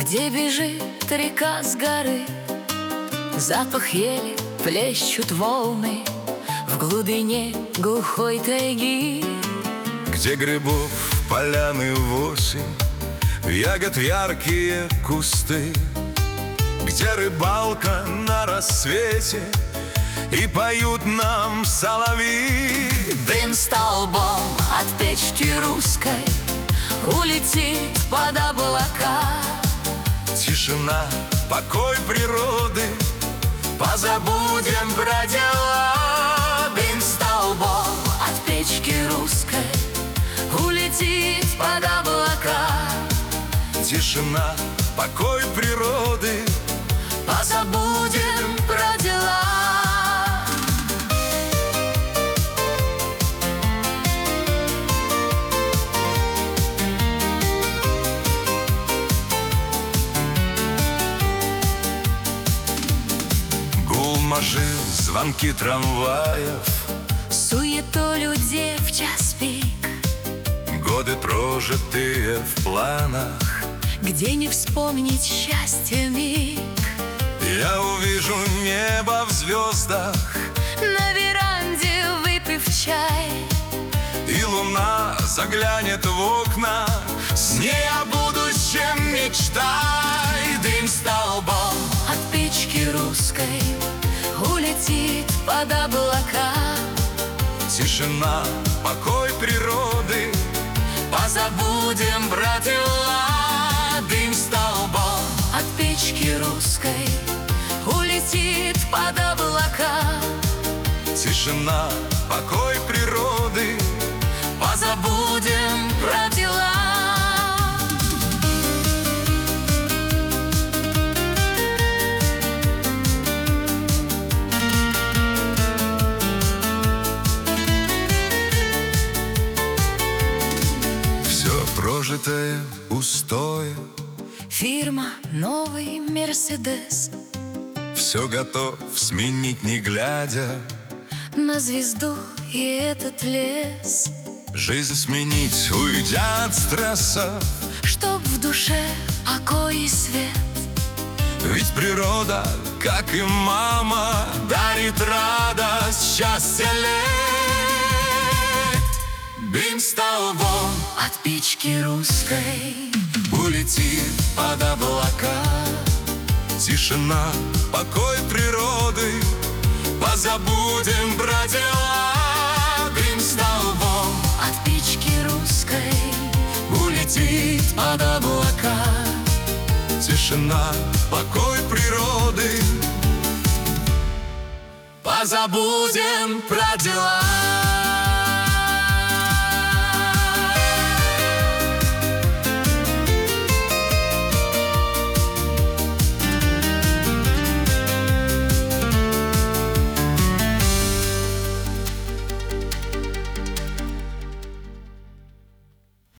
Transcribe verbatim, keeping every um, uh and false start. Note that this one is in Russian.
где бежит река с горы. Запах ели плещут волны в глубине глухой тайги, где грибов поляны в осень, ягод яркие кусты, где рыбалка на рассвете и поют нам соловьи. Дым столбом от печки русской улетит под облака. Тишина, покой природы, позабудем про дела. Дым столбом от печки русской улетит под облака. Тишина, покой природы, позабудем про дела. гул машин, звонки трамваев, суету людей в час пик, годы прожитые в планах, где не вспомнить счастье миг. Я увижу небо в звездах, на веранде выпив чай, и луна заглянет в окна, с ней о будущем мечтай. Дым столбом от печки русской улетит под облака. Тишина, покой природы, позабудем про дела. Дым столбом от печки русской улетит под облака. Тишина, покой природы, позабудем про дела. все прожитое пустое, Фирма новый Мерседес, все готов сменить не глядя, на звезду и этот лес. жизнь сменить, уйдя от стресса, Чтоб в душе покой и свет. ведь природа, как и мама, дарит радость, счастье лет. Дым столбом от печки русской улетит под облака. Тишина, покой природы, позабудем про дела. Дым столбом от печки русской улетит под облака. Тишина, покой природы, позабудем про дела.